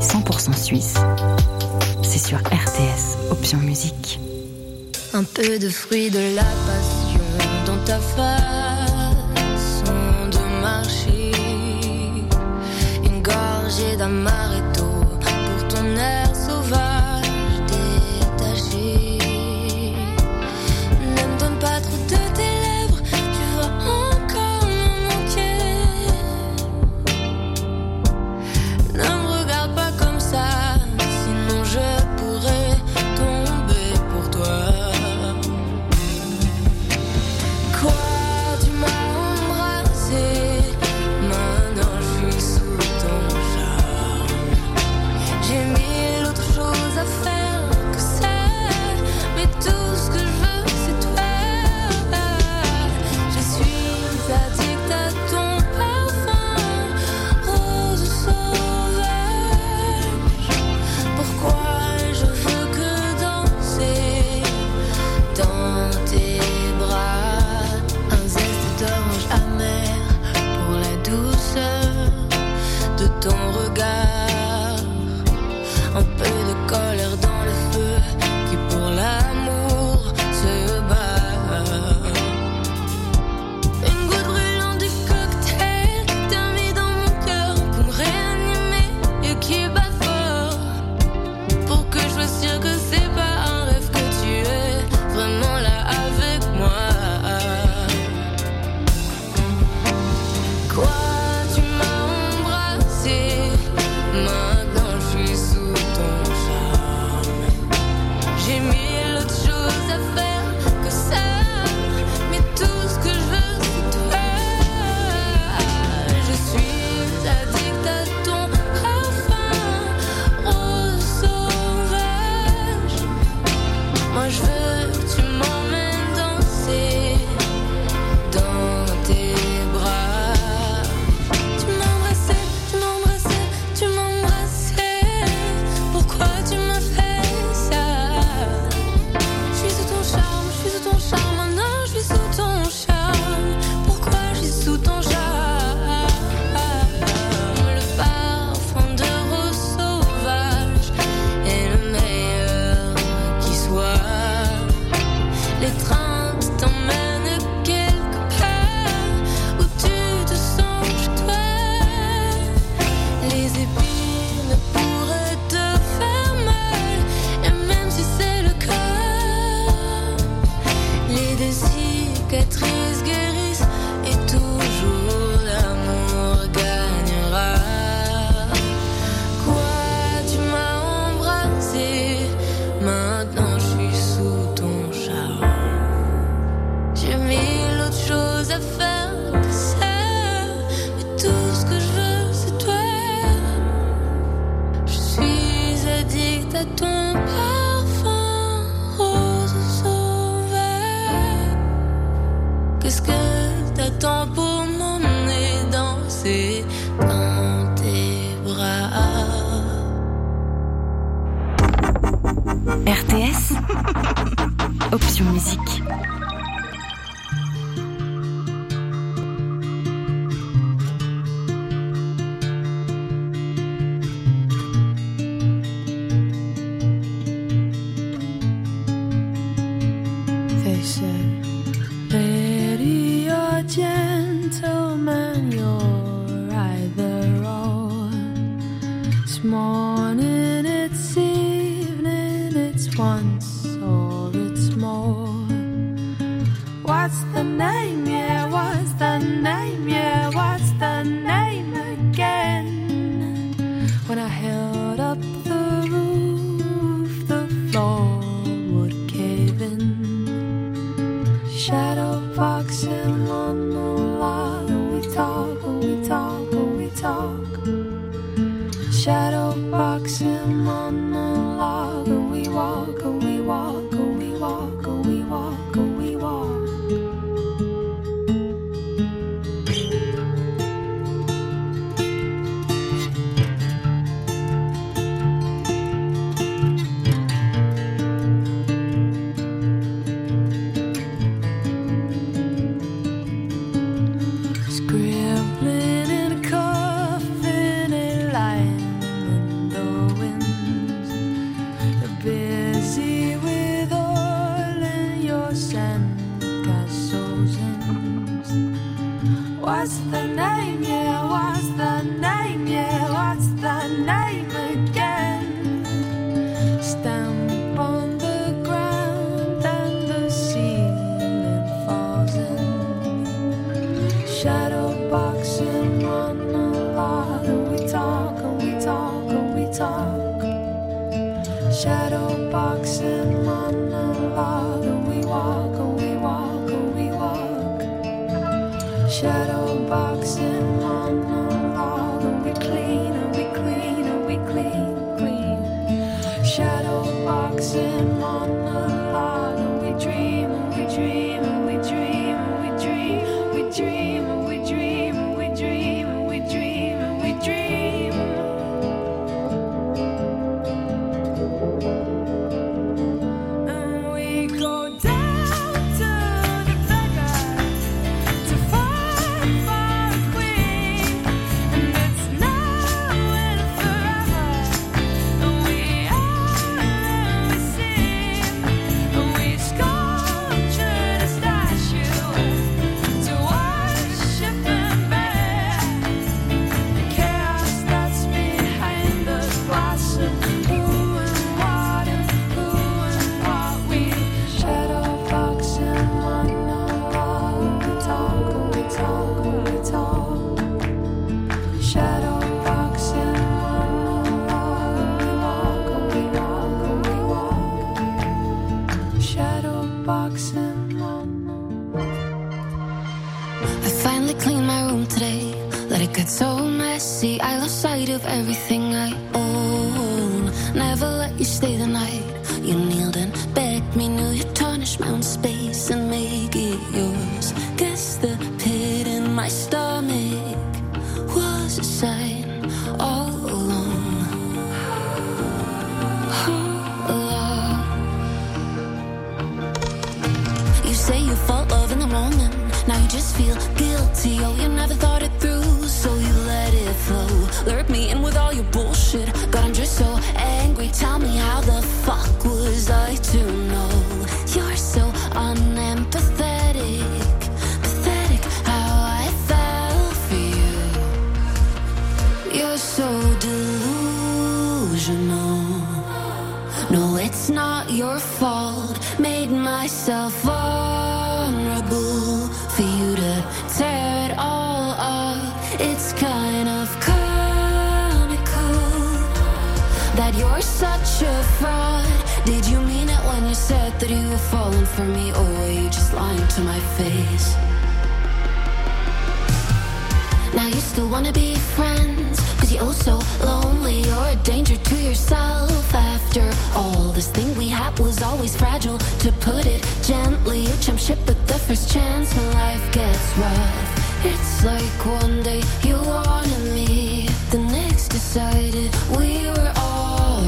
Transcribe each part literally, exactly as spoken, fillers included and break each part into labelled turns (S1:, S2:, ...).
S1: cent pour cent suisse. C'est sur R T S, Option Musique.
S2: Un peu de fruit de la passion dans ta façon de marcher. Une gorgée d'amaretto pour ton air sauvage détaché. Ne me donne pas trop de tes lèvres, tu vas encore me manquer. Ne me regarde pas comme ça, sinon je pourrais tomber pour toi. Quoi, tu m'as embrassé, maintenant je suis sous ton charme. J'ai mille autres choses à faire que ça, mais tout ce que je veux c'est toi. Je suis addict à ton parfum, rose sauvage. Pourquoi je veux que danser dans tes bras. Un zeste d'orange amer pour la douceur de ton regard. Un peu de colère dans le feu qui pour l'amour se bat. Une goutte brûlante du cocktail que t'as mis dans mon cœur pour me réanimer et qui bat fort. Pour que je sois sûre que c'est pas un rêve, que tu es vraiment là avec moi. Quoi, tu m'as embrassé, maintenant je suis sous ton charme. J'ai mille autres choses à faire que ça, mais tout ce que je veux c'est toi. Je suis addict à ton parfum, rose sauvage. Moi je veux que tu m'emmènes danser dans tes bras. Tu m'as embrassé, tu m'as embrassé, tu m'as embrassé. Pourquoi tu m'as fait ça? Je suis sous ton charme, je suis sous ton charme. Maintenant je suis sous ton charme. Pourquoi je suis sous ton charme? Le parfum de rose sauvage est le meilleur qui soit. Les trains t'emmènent quelque part où tu te sens chez toi. Les épines ne pourraient te faire mal, et même si c'est le cas, les deux cicatrices guérissent et toujours l'amour gagnera. Quoi, tu m'as embrassé, maintenant je suis sous ton charme. J'ai mille autres choses à faire que ça, mais tout ce que je veux c'est toi. Je suis addict à ton parfum, rose sauvage. Qu'est-ce que t'attends pour m'emmener danser dans tes bras?
S1: R T S, Option Musique.
S2: They said, lady, you're gentleman, you're either or. It's morning, it's evening, it's once or it's more. What's the name, yeah, what's the name, yeah, what's the name again? When I held up the roof, the floor would cave in. Shadow boxing monologue, and we talk, and we talk, and we talk. Shadow boxing monologue, and we walk, and we walk, and we walk, and we walk, and we walk. Scribbling in a coffin, a line What's the name, yeah, what's the name, yeah, what's the name again? Stamp on the ground and the ceiling falls in. Shadow boxing monologue, and we talk, and we talk, and we talk. Shadow boxing monologue, and we walk, and we walk, and we walk. Shadow boxing monologue, and we clean, and we clean, and we clean, clean. Shadow boxing monologue, and we dream, and we dream, and we dream, and we dream, we dream, and we dream, and we dream, and we dream, and we dream. And we go down to the beggar to find for a queen, and it's now and forever. And we are and we sing, and we sculptured a statue to worship and bear the chaos that's behind the blossom. Who and what and who and what we shadow boxing monologue. We talk and we talk and we talk. Shadow boxing monologue. We walk and we walk and we walk. Shadow boxing monologue.
S3: I finally cleaned my room today. Let it get so messy. I lost sight of everything I own. Never let you stay the night. You kneeled and begged me, knew you'd tarnish my own space and make it yours. Guess the pit in my stomach was a sign all along. All along. You say you felt love in the moment. Now you just feel guilty. Oh, you never thought it through, so you let it flow. Lured me in with all your bullshit. God, I'm just so angry. Tell me, how the fuck was I to know? You're so unempathetic. Pathetic how I fell for you. You're so delusional. No, it's not your fault. Made myself vulnerable for you to tear it all up. It's kind of comical that you're such a fraud. Did you mean it when you said that you were falling for me, or were you just lying to my face? Now you still wanna be friends, cause you're oh so lonely. You're a danger to yourself. After all, this thing we had was always fragile, to put it gently. You jump ship at the first chance when life gets rough. It's like one day you wanted me, the next decided we were all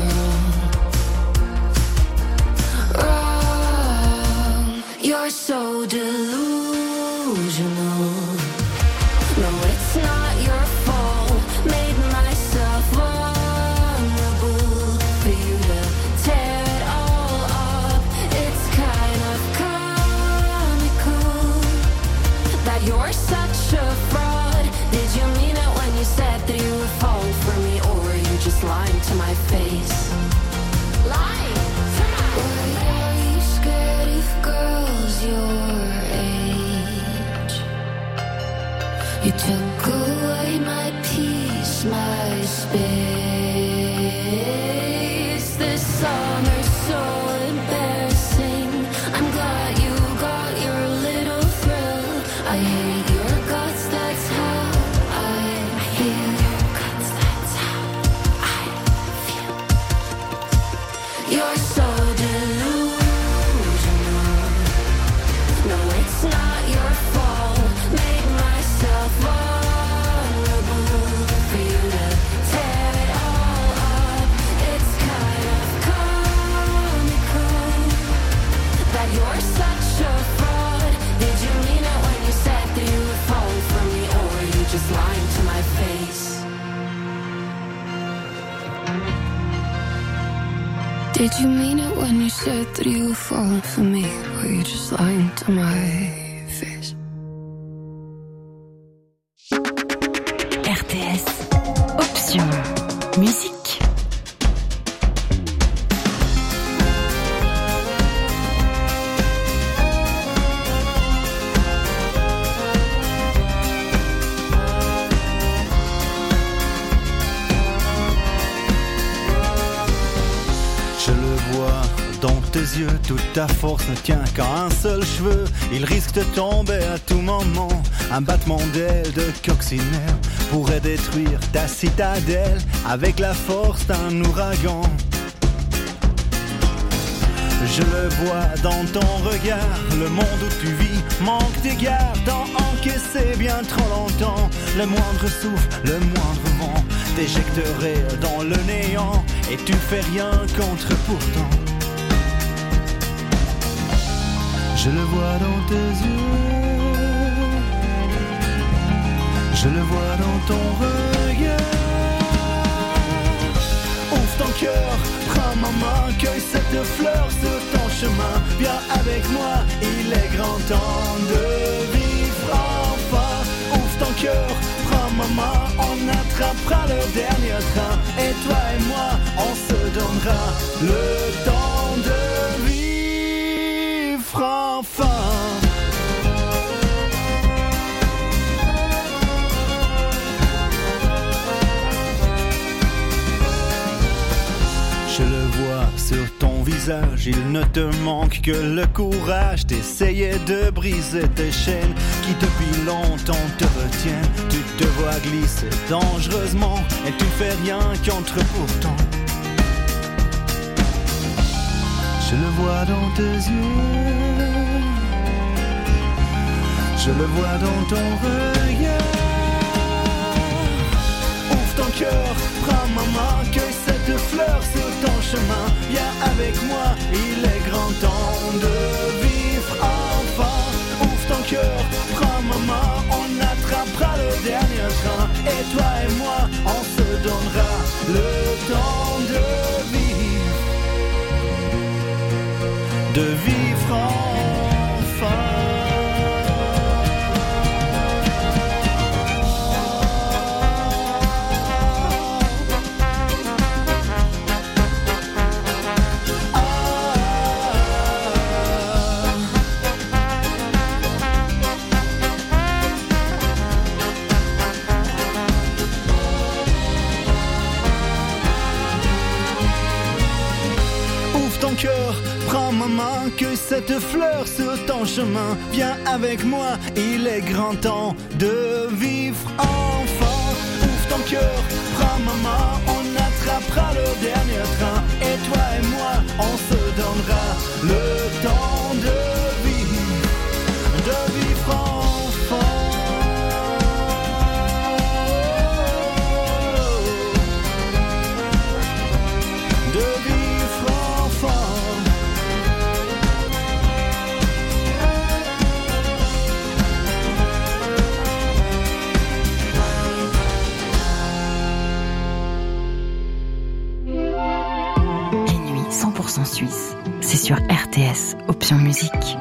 S3: wrong. Wrong. You're so delusional. No, it's not your fault. Made myself vulnerable for you to tear it all up. It's kind of comical that you're such a fraud. Did you mean it when you said that you were falling for me, or were you just lying to my face? Lying to my face. Are you scared of girls your age? You took away my peace, my space. This summer's so embarrassing. I'm glad you got your little thrill. I hate your guts, that's how I feel. Your guts, that's how I feel. You're so delusional. No, it's not your fault. Made myself vulnerable for you to tear it all up. It's kind of comical that you're such a fraud. Did you mean it when you said that you were falling for me, or were you just lying to my face? Did you mean it when you said that you were falling for me, or were you just lying to my
S1: R T S, option musique.
S4: Je le vois dans tes yeux, toute ta force ne tient qu'à un seul cheveu. Il risque de tomber à tout moment. Un battement d'aile de coccinelle pourrait détruire ta citadelle avec la force d'un ouragan. Je le vois dans ton regard, le monde où tu vis manque d'égard. T'en encaisser bien trop longtemps, le moindre souffle, le moindre vent t'éjecterait dans le néant et tu fais rien contre pourtant. Je le vois dans tes yeux, je le vois dans ton regard. Ouvre ton cœur, prends ma main, cueille cette fleur sur ton chemin. Viens avec moi, il est grand temps de vivre enfin. Ouvre ton cœur, prends ma main, on attrapera le dernier train. Et toi et moi, on se donnera le temps de vivre enfin. Je le vois sur ton visage, il ne te manque que le courage d'essayer de briser tes chaînes qui depuis longtemps te retiennent. Tu te vois glisser dangereusement et tu fais rien contre pourtant. Je le vois dans tes yeux, je le vois dans ton regard. Ouvre ton cœur, prends ma main, cueille cette fleur sur ton chemin. Viens avec moi, il est grand temps de vivre enfin. Ouvre ton cœur, prends ma main, on attrapera le dernier train. Et toi et moi, on se donnera le temps de vivre, de vivre enfin. Cœur, prends ma main, que cette fleur sur ton chemin. Viens avec moi, il est grand temps de vivre enfin. Ouvre ton cœur, prends ma main, on attrapera le dernier train. Et toi et moi, on se donnera le temps de vivre, de vivre enfin. De vivre enfin.
S1: cent pour cent Suisse, c'est sur R T S, option musique.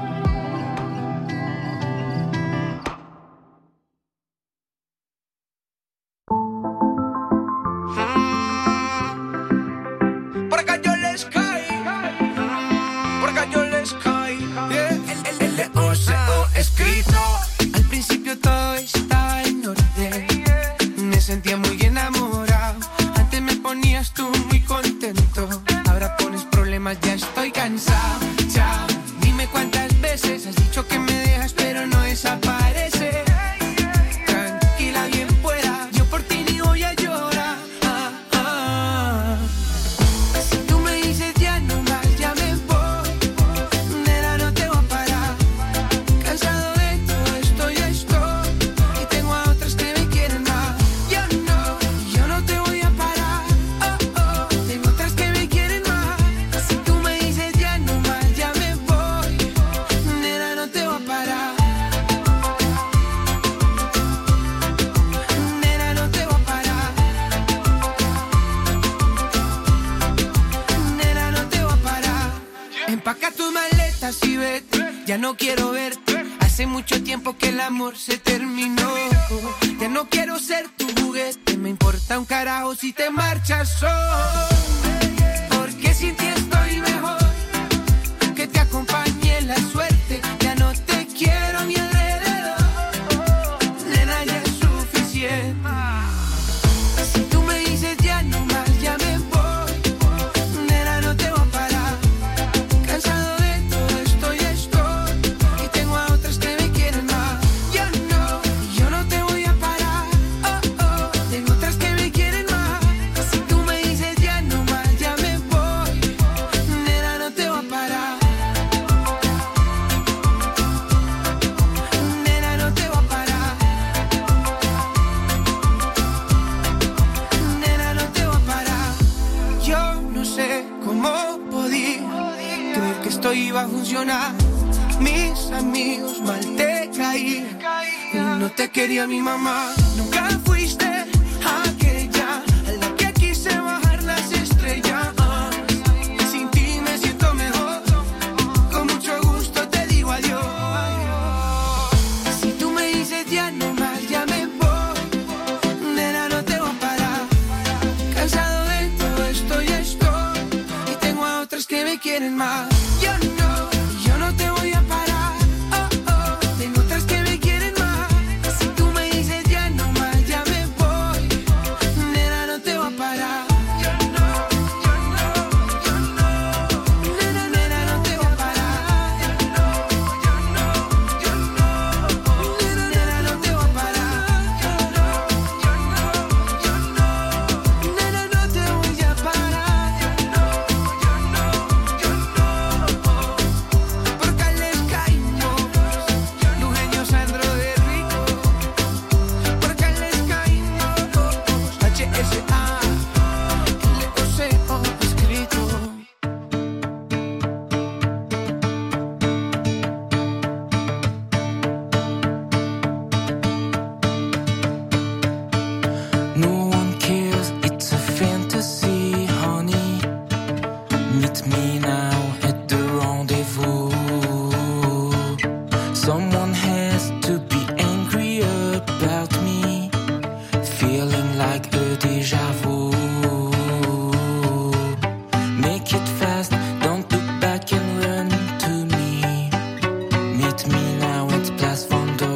S5: Ya no quiero verte, hace mucho tiempo que el amor se terminó. Ya no quiero ser tu juguete. Me importa un carajo si te marchas hoy. Porque sin ti estoy mejor. Que te acompañe la suerte. Ya no te quiero a mi alrededor. Nena, ya es suficiente. Si tú me dices ya no más, ya me voy. Nena, no te voy a parar. Cansado de todo esto y estoy. Y tengo a otras que me quieren más. Yo no, yo no te voy a parar. Oh, oh, tengo otras que me quieren más. Si tú me dices ya no más, ya me voy. Nena, no te voy a parar. Nena, no te voy a parar. Nena, no te voy a parar. Yo no sé cómo podí creer que esto iba a funcionar. Mis amigos mal te caí. Y no te quería mi mamá. Nunca fuiste aquella a la que quise bajar las estrellas. Sin ti me siento mejor. Con mucho gusto te digo adiós. Si tú me dices ya no más, ya me voy. Nena, no te voy a parar. Cansado de todo esto y estoy. Y tengo a otras que me quieren más. Yo no, yo no te voy a parar. Oh, oh, tengo otras que me quieren más. Si tú me dices ya no más, ya me voy. Nena, no te voy a parar. Yo no, yo no, yo no. Nena, nena, no te voy a parar. Yo no, yo no, yo no. Nena, nena, no te voy a parar. Yo no, yo no, yo no. Nena, no te voy a parar. Yo no, yo no, yo no. Por Carles Caímos, Lujeño Sandro de Rico. Por Carles Caímos, H S A, L O C O escrito.
S6: No one cares, it's a fantasy, honey. Meet me now at the rendezvous. Someone has to be angry about me, feeling like a déjà vu. Make it fast, don't look back and run to me. Meet me now at Place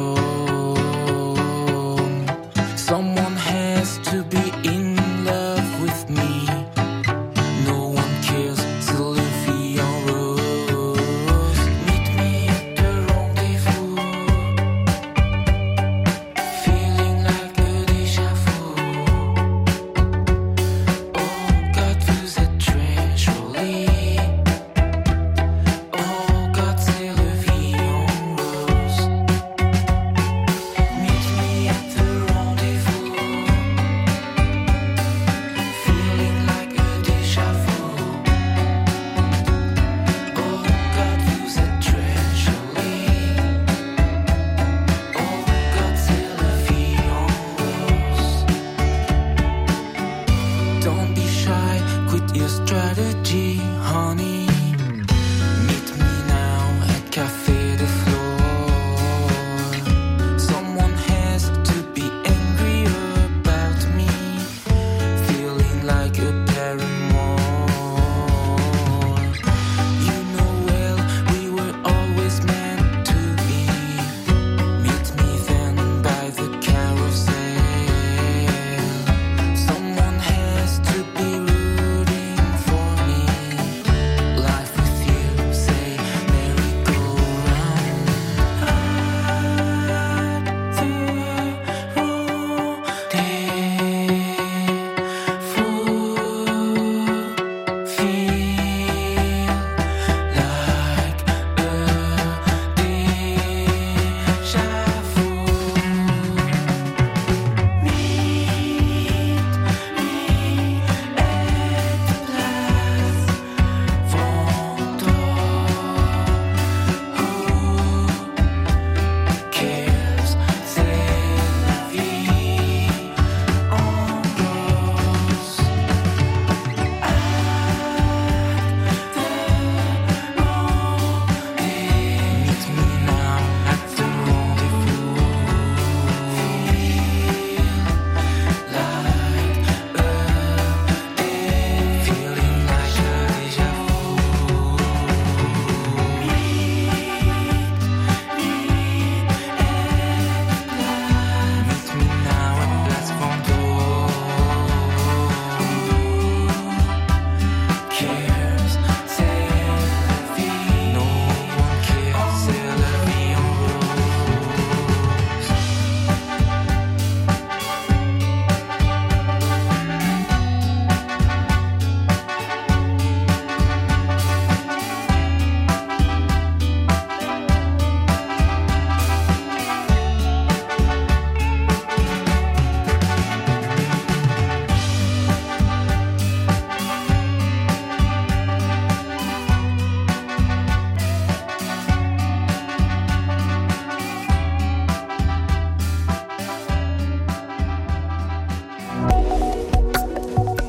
S6: Vendôme. Someone has to be in love with me. No one cares, Sylvie en rose. Meet me at the rendezvous. Feeling like a déjà vu. Oh God, vous êtes très jolie. Oh God, Sylvie en rose. Meet me at the rendezvous.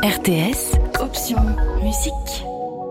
S1: R T S, option musique.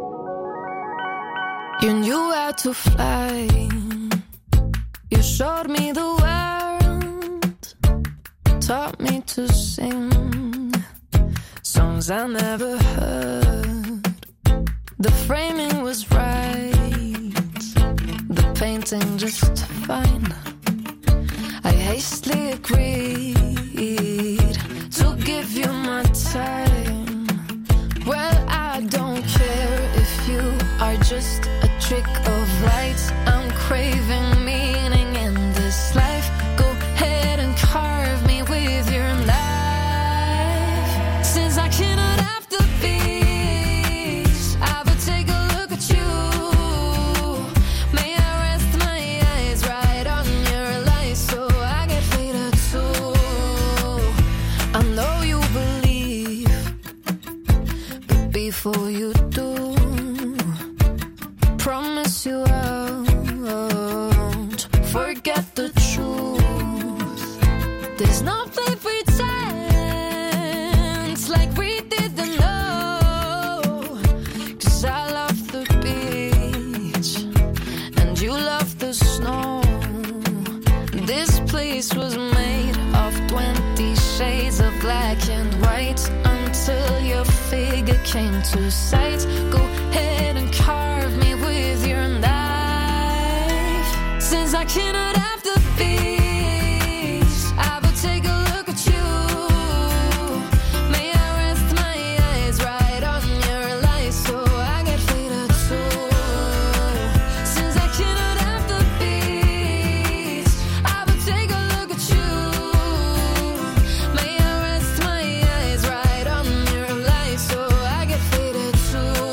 S2: You knew how to fly. You showed me the world. Taught me to sing songs I never heard. The framing was right, the painting just fine. I hastily agreed to give you my time. Well, I don't care if you are just a trick of light. I'm craving meaning in this life. Go ahead and carve me with your knife. Since I cannot have the peace, I will take a look at you. May I rest my eyes right on your lies so I get faded too. I know you believe, but before you do, promise you I won't forget the truth. There's no play pretense like we didn't know. Cause I love the beach and you love the snow. This place was made of twenty shades of black and white until your figure came to sight. Go ahead and carve me with your knife. Since I cannot have the peace, I will take a look at you. May I rest my eyes right on your lies so I get faded too. Since I cannot have the peace, I will take a look at you. May I rest my eyes right on your lies so I get faded too.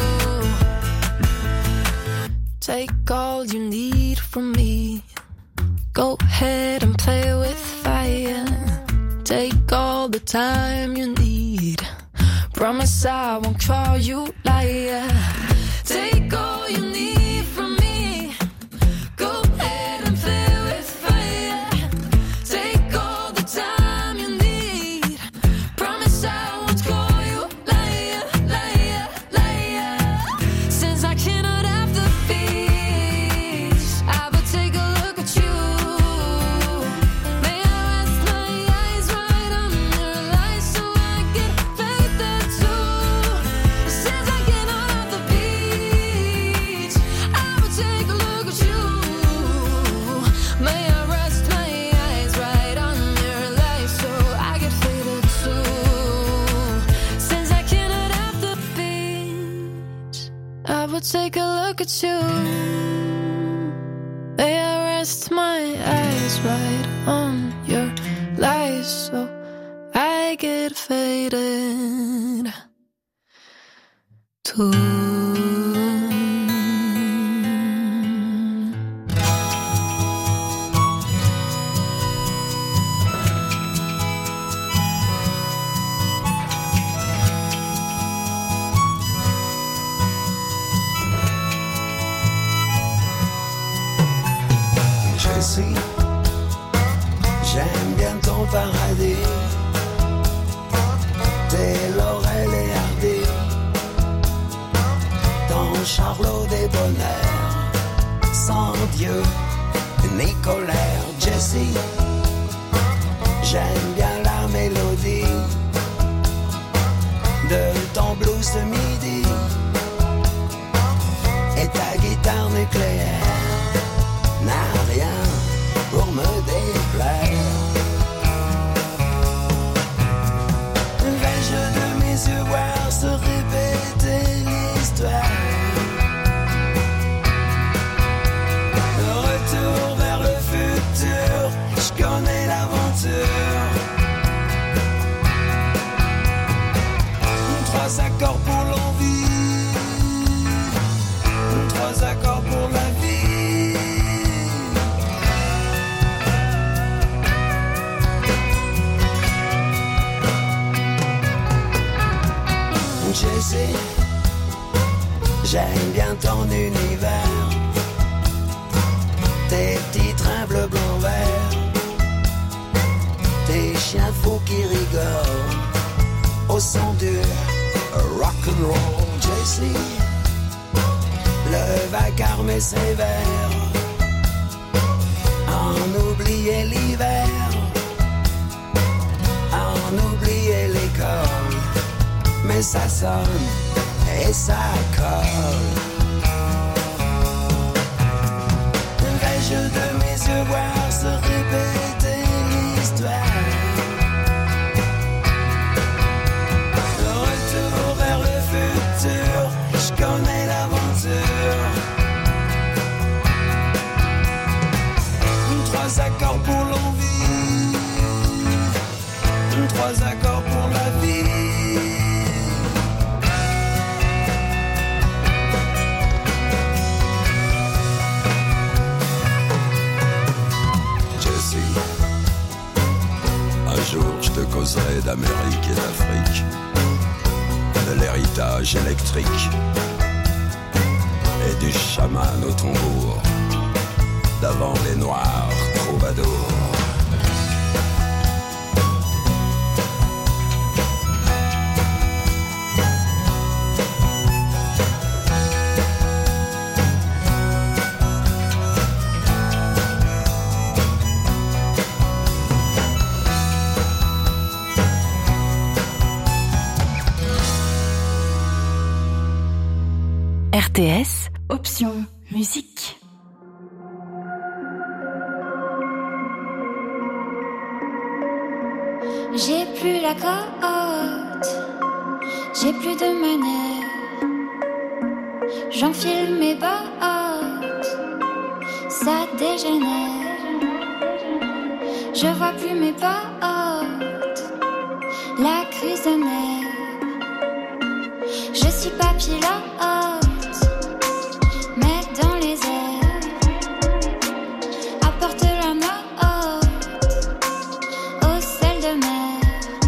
S2: Take all you need from me. Go ahead and play with fire. Take all the time you need. Promise I won't call you liar. Take all you need from me. Go ahead and play with fire. Take all the time you need. Promise I won't call you liar, liar, liar. Since I cannot have the peace, I will take a look at you. May I rest my eyes right on your lies so I get faded too. Since I cannot have the peace, I will take a look at you. May I rest my eyes right on your lies so I get faded too. Since I cannot have the peace, I will take a look at you. May I rest my eyes right on your lies so I get faded too.
S7: Jessie, j'aime bien ton paradis. Tes laurels et hardis, ton charlot des bonheurs, sans Dieu ni colère. Jessie, j'aime bien la mélodie de ton blues de midi et ta guitare nucléaire n'a rien pour me déplaire. Vais-je de mes yeux voir se répéter l'histoire? Le retour vers le futur, je connais l'aventure. Trois accords pour l'envie, trois accords pour la vie. Jessie, j'aime bien ton univers, tes petits trains bleu, blanc, vert, tes chiens fous qui rigolent au au son du rock'n'roll. J C, le vacarme sévère, en oublier l'hiver, en oublier l'école, mais ça sonne et ça colle. Vais-je de mes yeux voir se répéter l'histoire? Le retour vers le futur, je connais l'aventure. Trois accords pour l'envie, trois accords pour la vie. Un jour je te causerai d'Amérique et d'Afrique, de l'héritage électrique et du chaman au tambour, d'avant les noirs troubadours.
S1: R T S, option musique.
S2: J'ai plus la cote, j'ai plus de manère. J'enfile mes bottes, ça dégénère. Je vois plus mes potes, la crise de nerfs. Je suis pas pilote, mais dans les airs. Apporte la note au sel de mer.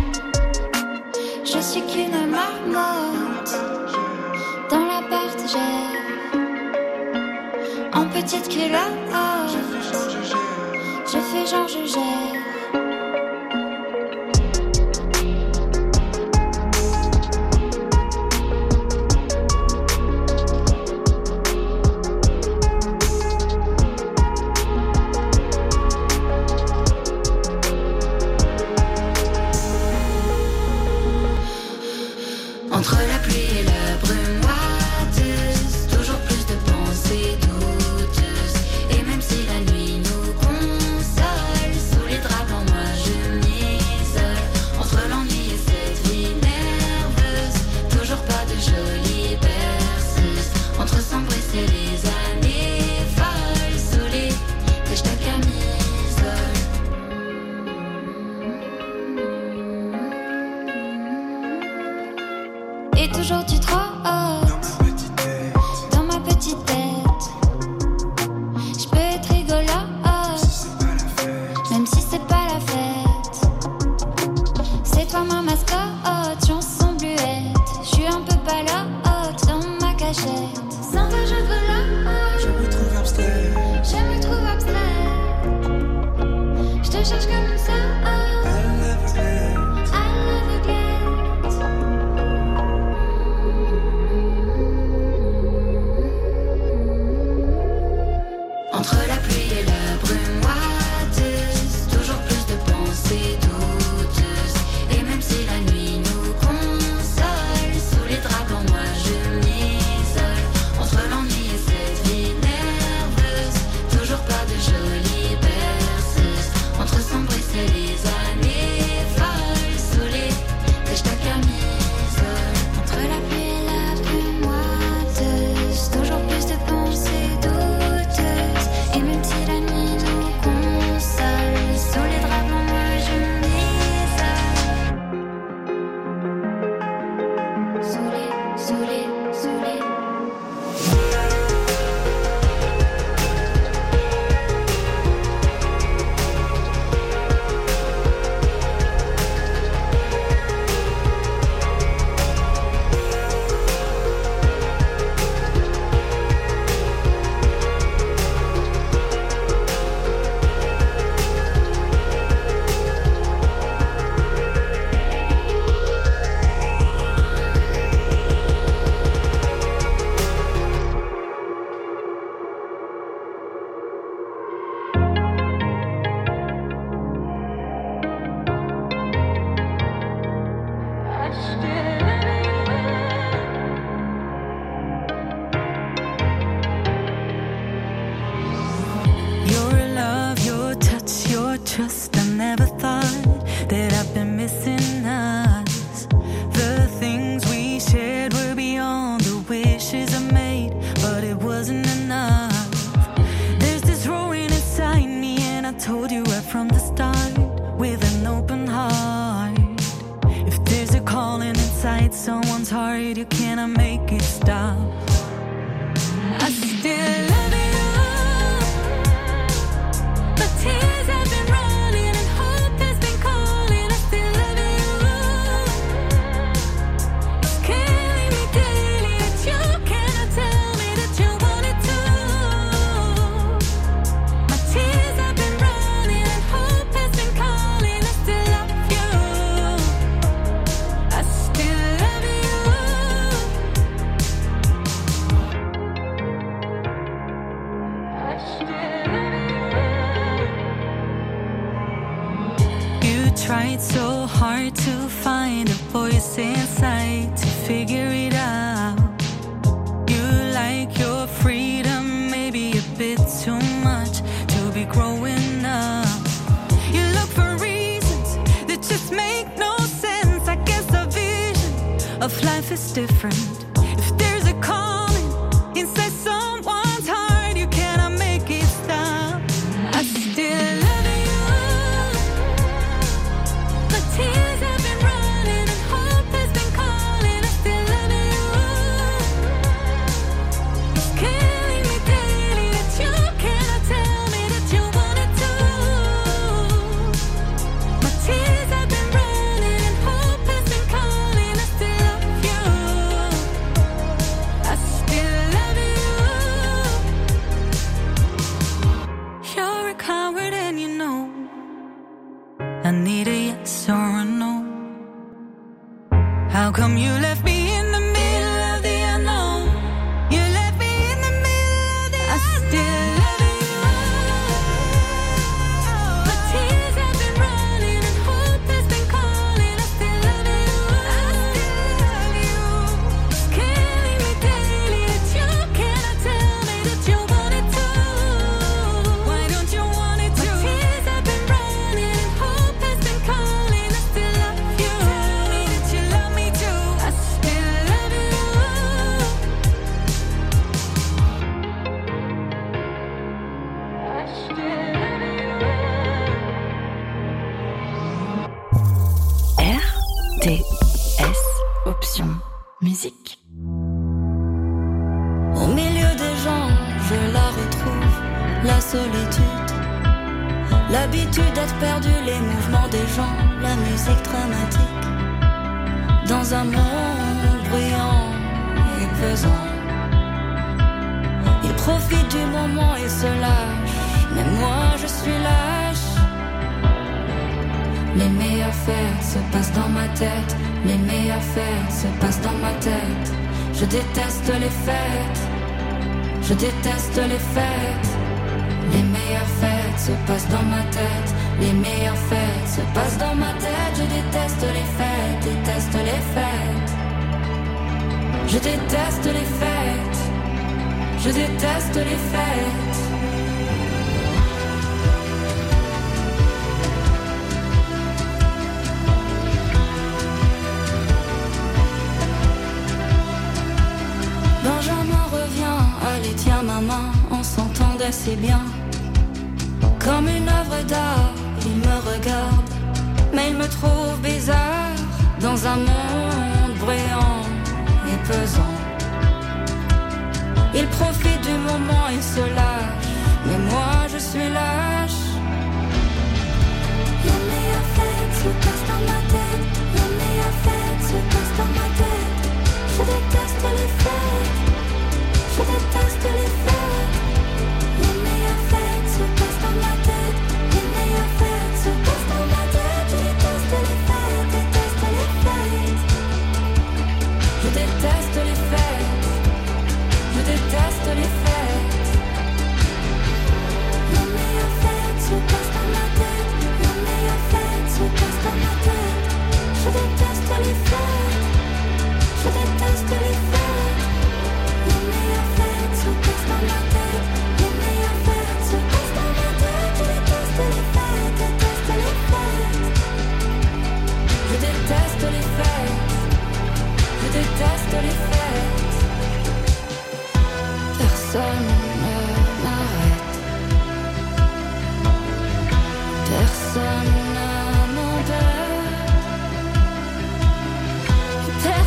S2: Je suis qu'une marmotte dans la porte-gère. En petite culotte, je fais genre je gère.
S3: Entre la pluie et la brume moiteuse, toujours plus de pensées douteuses. Et même si la nuit nous console, sous les draps blancs moi je m'isole. Entre l'ennui et cette vie nerveuse, toujours pas de jolies berceuses. Entre s'embrasser les années folles, sous les tâches de camisole.
S2: Et toujours tu trottes dans ma petite tête. Je peux être rigolote, même si c'est pas la fête. C'est toi ma mascotte, chanson bluette. Je suis un peu palote dans ma cachette. Sans toi je grelotte,
S5: Je me trouve abstrait,
S2: je me trouve abstrait. Je te cherche comme ça,
S5: à l'aveuglette.
S2: à l'aveuglette.
S8: inside someone's heart, you cannot make it stop. I still love you. My tears have been running and hope has been calling. I still love you. It's killing me daily that you cannot tell me that you wanted to. My tears have been running and hope has been calling. I still love you. I still love you. I still love you. You tried so hard to find a voice inside to figure it out. You like your freedom, maybe a bit too much to be growing up. You look for reasons that just make no sense. I guess the vision of life is different. If there's a calling inside someone's heart, you cannot make it stop. I still love you. My tears have been running and hope has been calling. I still love you. It's killing me daily that you cannot tell me that you wanted to. My tears have been running and hope has been calling. I still love you. I still love you. You're a coward and you know I need a yes or a no. How come you left me in the middle of the unknown? You left me in the middle of the I still love you. My tears have been running and hope has been calling. I still love you. I still love you. It's killing me daily that you cannot tell me that you wanted to. Why don't you want it to? My tears have been running and hope has been calling. I still love you. Tell me that you love me too. I still love you. I still love you.
S1: R T S Option Musique.
S3: Au milieu des gens, je la retrouve, la solitude. L'habitude d'être perdu, les mouvements des gens, la musique dramatique. Dans un monde bruyant et pesant, il profite du moment et se lâche. Mais moi je suis lâche. Les meilleures fêtes se passent dans ma tête. Les meilleures fêtes se passent dans ma tête. Je déteste les fêtes. Je déteste les fêtes. Les meilleures fêtes se passent dans ma tête. Les meilleures fêtes se passent dans ma tête. Je déteste les fêtes, déteste les fêtes. Je déteste les fêtes. Je déteste les fêtes. Benjamin revient, allez tiens maman, on s'entendait si bien. Comme une œuvre d'art, il me regarde, mais il me trouve bizarre. Dans un monde bruyant et pesant, il profite du moment, il se lâche. Mais moi je suis lâche. Les meilleures fêtes se passent dans ma tête. Les meilleures fêtes se passent dans ma tête. Je déteste les fêtes. Je déteste les fêtes. Les meilleures fêtes se passent dans ma tête. Les meilleures fêtes se passent dans ma tête. Je déteste les fêtes, déteste les fêtes. Je déteste les fêtes. Je déteste les fêtes. Les meilleures fêtes se passent dans ma tête. Les meilleures fêtes se passent dans ma tête. Je déteste les fêtes. Je déteste les fêtes. Les meilleures fêtes se passent dans ma tête. Les meilleures fêtes se passent dans ma tête. Je déteste les fêtes, déteste les fêtes. Je déteste les fêtes. Je déteste les fêtes. Personne ne m'arrête. Personne ne m'empêche.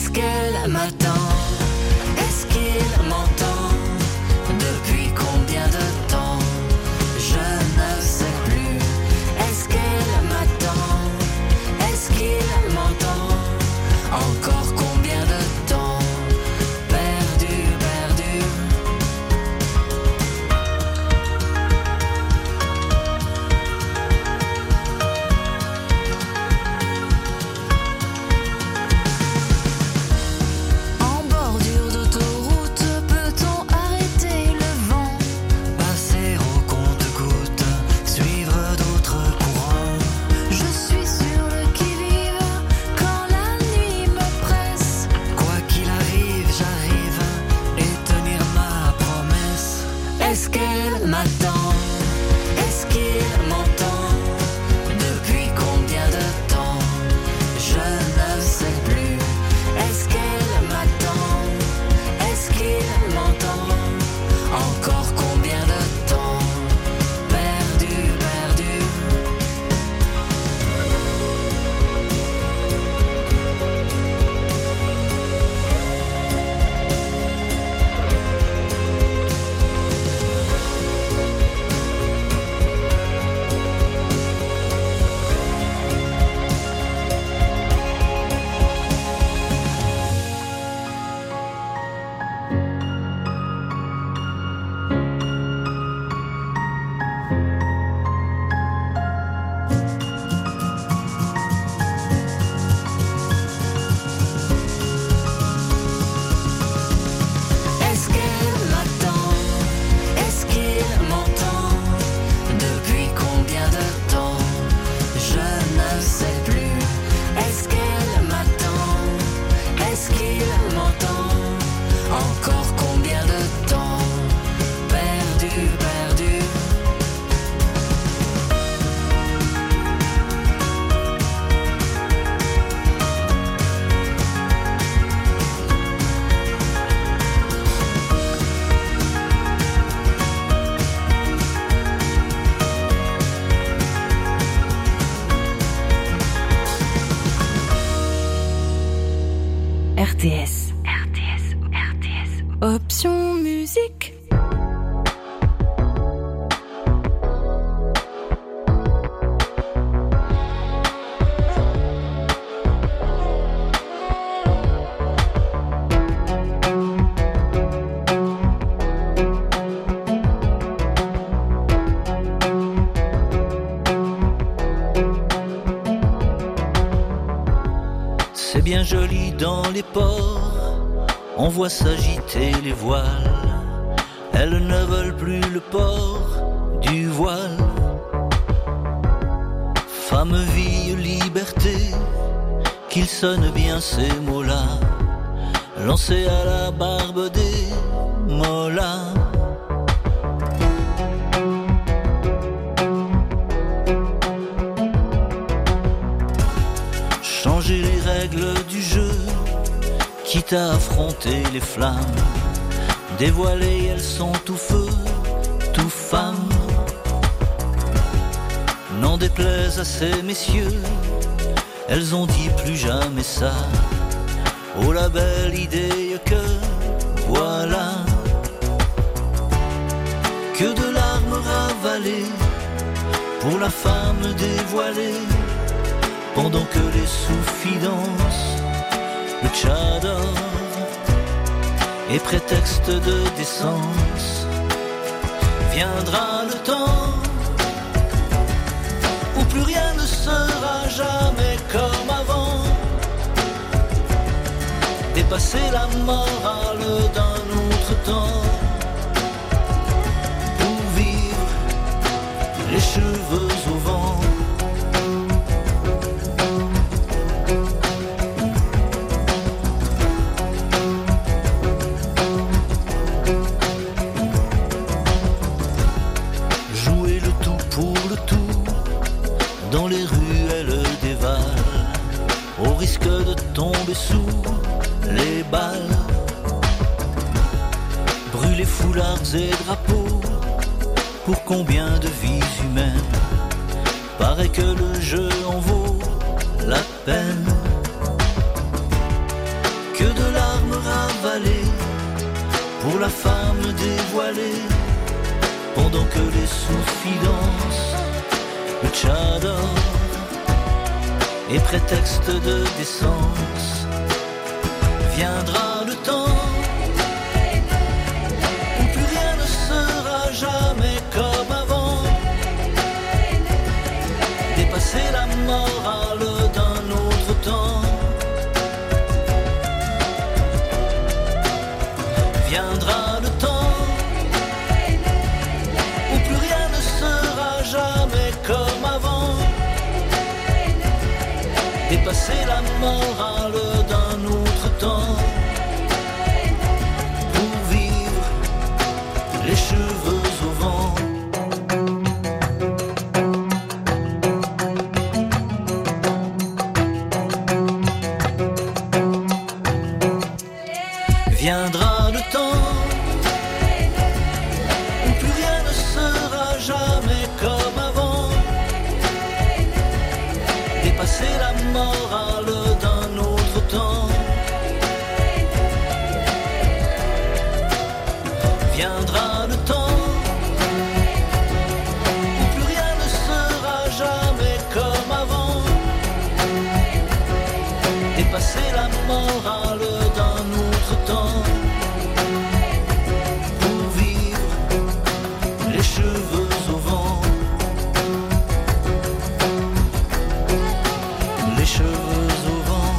S6: Est-ce qu'elle m'attend? Est-ce qu'il m'entend? Depuis combien de temps? Je ne sais plus. Est-ce qu'elle m'attend? Est-ce qu'il m'entend? Encore combien de temps? Perdu, perdu. En bordure d'autoroute, peut-on arrêter le vent? Passer au compte-gouttes, suivre d'autres courants. Je suis sur le qui-vive quand la nuit me presse. Quoi qu'il arrive, j'arrive et tenir ma promesse. Est-ce qu'elle m'attend? Est-ce qu'il m'entend? Depuis combien de temps? Je ne sais plus. Est-ce qu'elle m'attend? Est-ce qu'il m'entend? Encore combien de temps? Perdu, perdu. Est-ce qu'elle m'attend? Est-ce qu'il m'entend? Depuis combien de temps? Je ne sais plus. Est-ce qu'elle m'attend? Est-ce qu'il m'entend? Encore combien de temps? Perdu, perdu.
S1: R T S. R T S. R T S. Option musique.
S9: C'est bien joli dans les ports, on voit s'agiter les voiles. Elles ne veulent plus le port du voile. Femme, vie, liberté, qu'ils sonnent bien ces mots-là, lancés à la barbe des mollahs. Changer les règles du jeu, quitte à affronter les flammes. Dévoilées, elles sont tout feu, tout femme. N'en déplaise à ces messieurs, elles ont dit plus jamais ça. Oh la belle idée que voilà, que de larmes ravalées pour la femme dévoilée, pendant que les soufis dansent le tchador et prétexte de décence. Viendra le temps où plus rien ne sera jamais comme avant. Dépasser la morale d'un autre temps pour vivre les cheveux au vent. Jouer le tout pour le tout, dans les rues elle dévale, au risque de tomber sous les balles. Brûler foulards et drapeaux, pour combien de vies humaines? Paraît que le jeu en vaut la peine. que de larmes ravalées pour la femme dévoilée, pendant que les sous-filles dansent le tchador et prétexte de décence. Viendra le temps où plus rien ne sera jamais comme avant, dépasser la morale d'un autre temps. Viendra le temps où plus rien ne sera jamais comme avant, dépasser la morale d'un autre temps, pour vivre les cheveux au vent. Viendra le temps où plus rien ne sera jamais comme avant, dépasser la morale d'un autre temps. Viendra le temps où plus rien ne sera jamais comme avant, dépasser la morale d'un autre temps, pour vivre les cheveux au vent. Les cheveux au vent.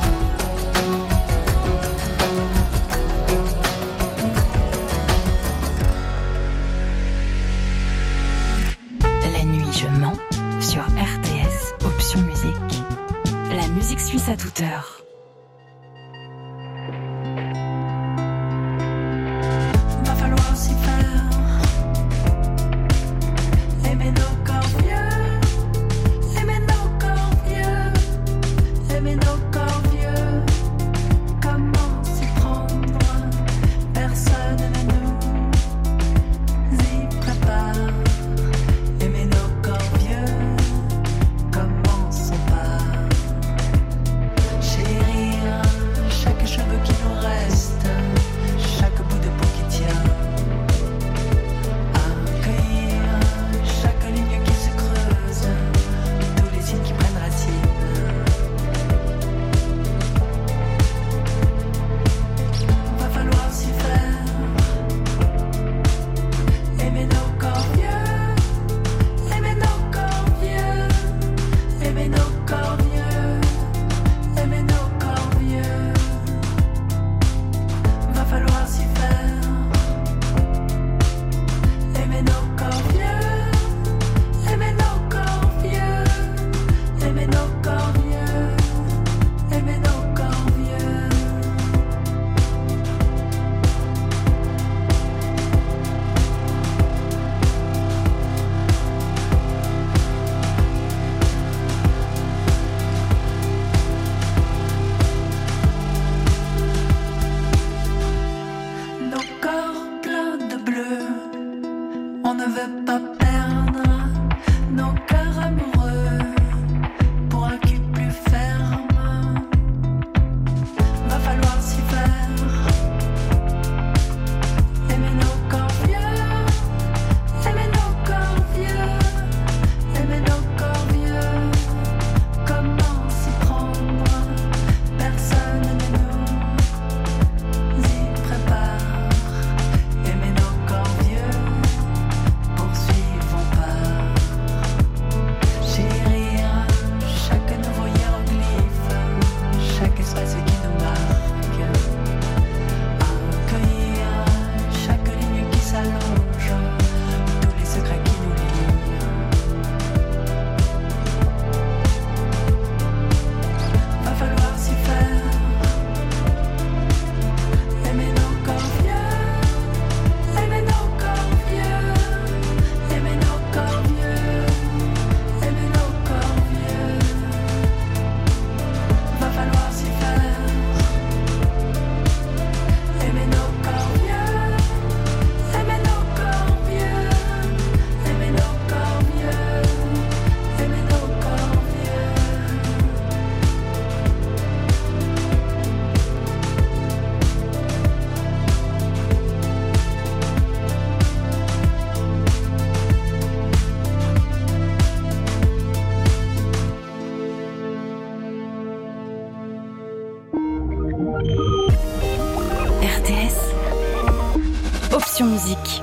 S1: R T S. Option musique.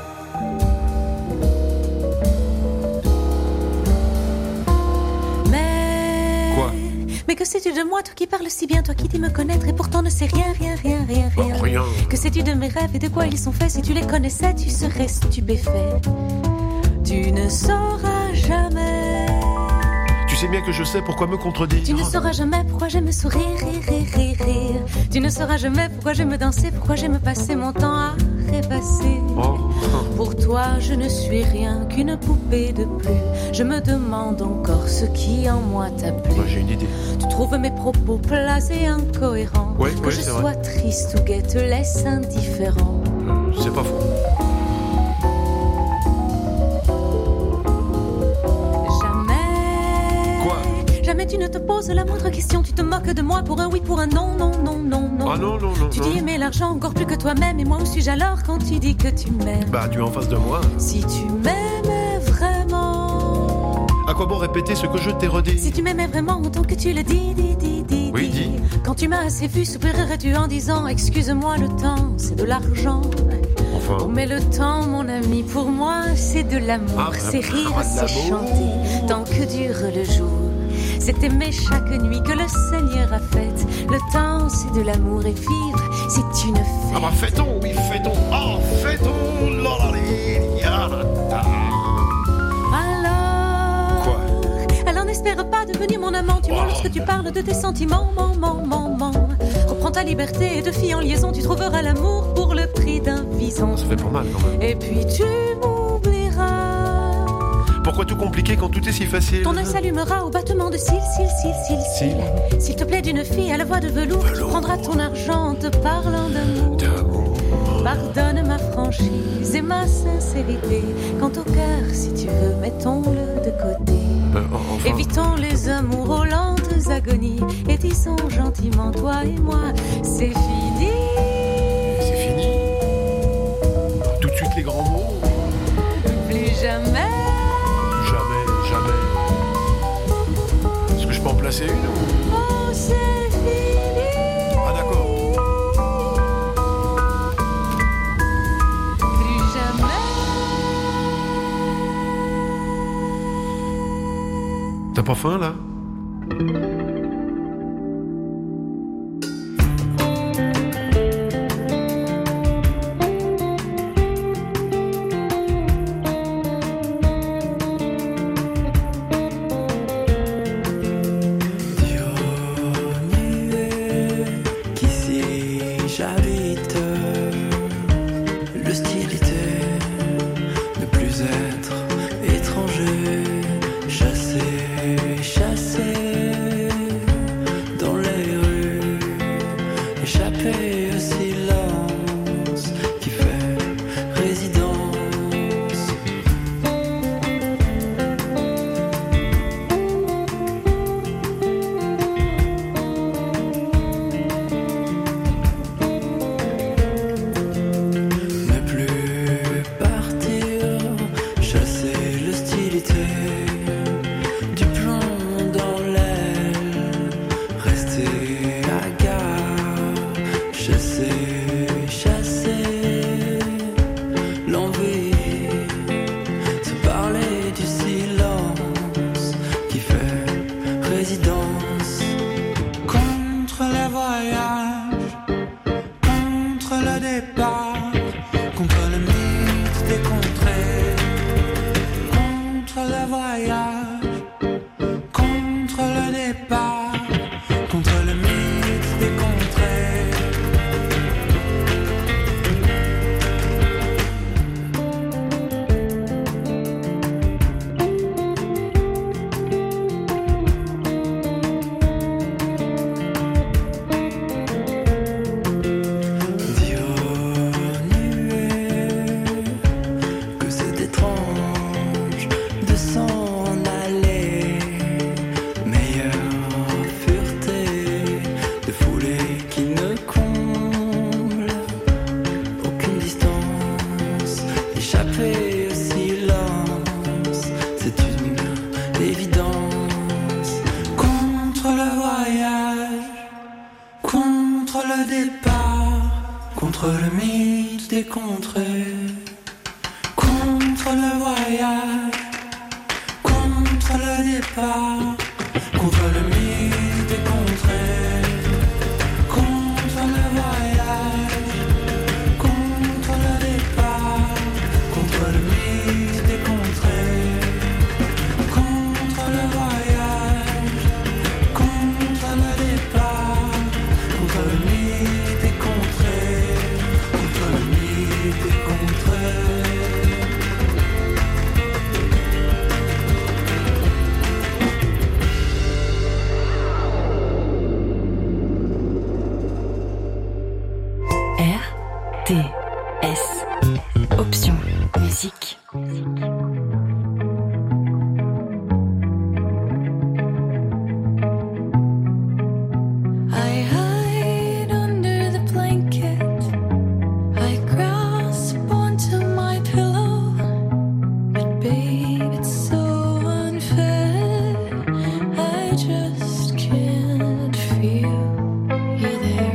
S8: Mais que sais-tu de moi, toi qui parles si bien, toi qui dis me connaître et pourtant ne sais rien, rien, rien, rien, rien.
S10: Oh, rien.
S8: Que sais-tu de mes rêves et de quoi ils sont faits? Si tu les connaissais, tu serais stupéfait. Tu ne sauras jamais.
S10: Tu sais bien que je sais pourquoi me contredire.
S8: Tu ne sauras jamais pourquoi j'aime sourire, rire, rire, rire, rire. Tu ne sauras jamais pourquoi j'aime danser, pourquoi j'aime passer mon temps à rêvasser.
S10: Oh.
S8: Pour toi, je ne suis rien qu'une poupée de plus. Je me demande encore ce qui en moi t'a plu.
S10: Moi, j'ai une idée.
S8: Tu trouves mes propos plats et incohérents.
S10: Ouais,
S8: que
S10: ouais,
S8: je
S10: c'est
S8: sois
S10: vrai.
S8: triste ou gai te laisse indifférent.
S10: Euh, c'est pas faux.
S8: Jamais.
S10: Quoi?
S8: Jamais tu ne te poses la moindre question. Tu te moques de moi pour un oui, pour un non, non, non, non, non.
S10: Ah non, non, non.
S8: Tu
S10: non.
S8: dis aimer l'argent encore plus que toi-même. Et moi où suis-je alors quand tu dis que tu m'aimes?
S10: Bah, tu es en face de moi.
S8: Si tu m'aimais vraiment.
S10: À quoi bon répéter ce que je t'ai redit?
S8: Si tu m'aimais vraiment autant que tu le dis, dis, dis, dis.
S10: Oui,
S8: dis.
S10: dis.
S8: Quand tu m'as assez vu, soupirerais-tu en disant excuse-moi, le temps, c'est de l'argent.
S10: Enfin.
S8: Oh, mais le temps, mon ami, pour moi, c'est de l'amour.
S10: Ah,
S8: c'est rire,
S10: ah, de
S8: c'est
S10: l'amour.
S8: chanter, tant que dure le jour. C'est aimer chaque nuit que le Seigneur a faite. Le temps, c'est de l'amour et vivre, c'est une fête.
S10: Ah bah fêtons, oui, fêtons. Ah, fêtons. La, la, la, ya, la.
S8: Alors,
S10: Quoi?
S8: alors n'espère pas devenir mon amant. Tu mens
S10: Oh.
S8: lorsque tu parles de tes sentiments, man, man, man, man. Reprends ta liberté et de fille en liaison. Tu trouveras l'amour pour le prix d'un vison.
S10: Ça fait pas mal quand même.
S8: Et puis tu m'oublieras.
S10: Pourquoi tout compliquer quand tout est si facile?
S8: Ton œil s'allumera au battement de cils, cils, cils, cils, cils. S'il te plaît d'une fille à la voix de velours, tu prendras ton argent en te parlant d'amour.
S10: D'amour.
S8: Pardonne ma franchise et ma sincérité. Quant au cœur, si tu veux, mettons-le de côté.
S10: Euh, enfin.
S8: Évitons les amours aux lentes agonies et disons gentiment, toi et moi, c'est fini.
S10: C'est fini. Tout de suite les grands mots.
S8: Plus jamais.
S10: Jamais, jamais. Est-ce que je peux en placer une?
S8: Oh, c'est fini.
S10: Ah d'accord.
S8: Plus jamais.
S10: T'as pas faim là?
S6: Qu'ici j'habite, l'hostilité, ne plus être étranger, chassé, chassé dans les rues, échappé au silence qui fait résidence. Ne plus partir, chasser l'hostilité, du plomb dans l'aile, rester à gare, chasser, chasser l'envie, se parler du silence qui fait résidence.
S5: Contre le voyage, contre le départ, contre le mythe des contrées. Contre le voyage, contre le départ, contre le mythe des contrées.
S6: Dire aux nuées que c'est étrange de s'en aller. Meilleure fureté de foulée qui ne comble aucune distance. Échapper au silence, c'est une évidence.
S5: Contre le voyage, contre le départ,
S6: contre le mythe des contrées, contre le voyage, contre le départ, contre le mythe des contrées, contre le voyage, contre le départ, contre le mythe des contrées, contre le voyage, contre le départ, contre le mythe des contrées, contre le mythe des contrées.
S1: T S Option musique.
S2: I hide under the blanket. I grasp onto my pillow. But babe, it's so unfair. I just can't feel you there.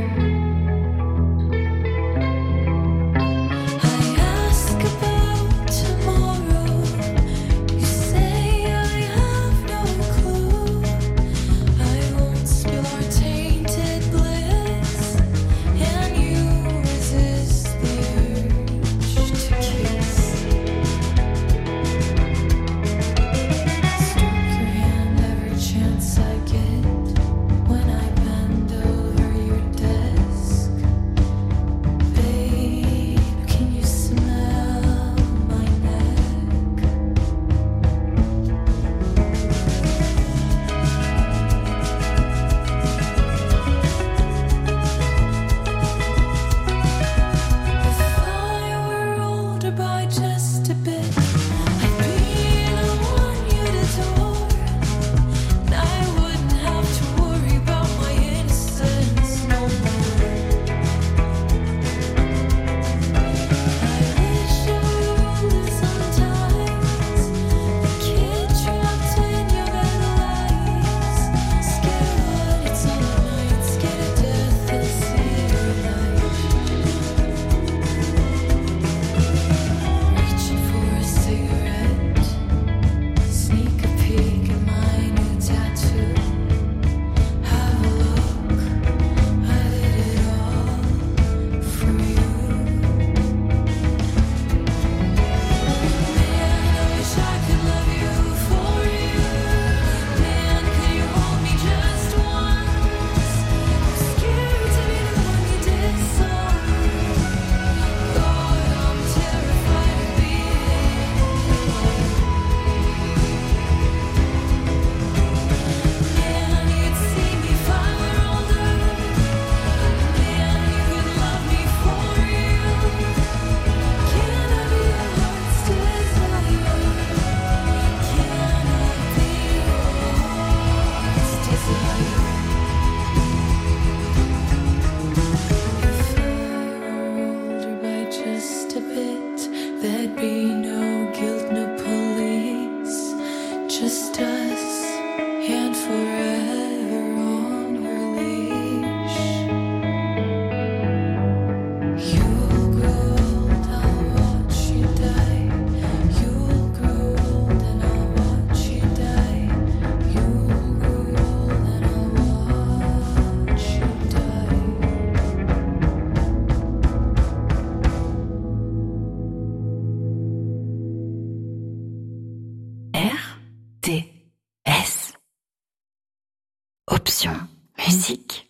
S1: Option musique.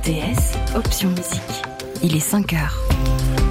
S1: T S, option musique. Il est cinq heures.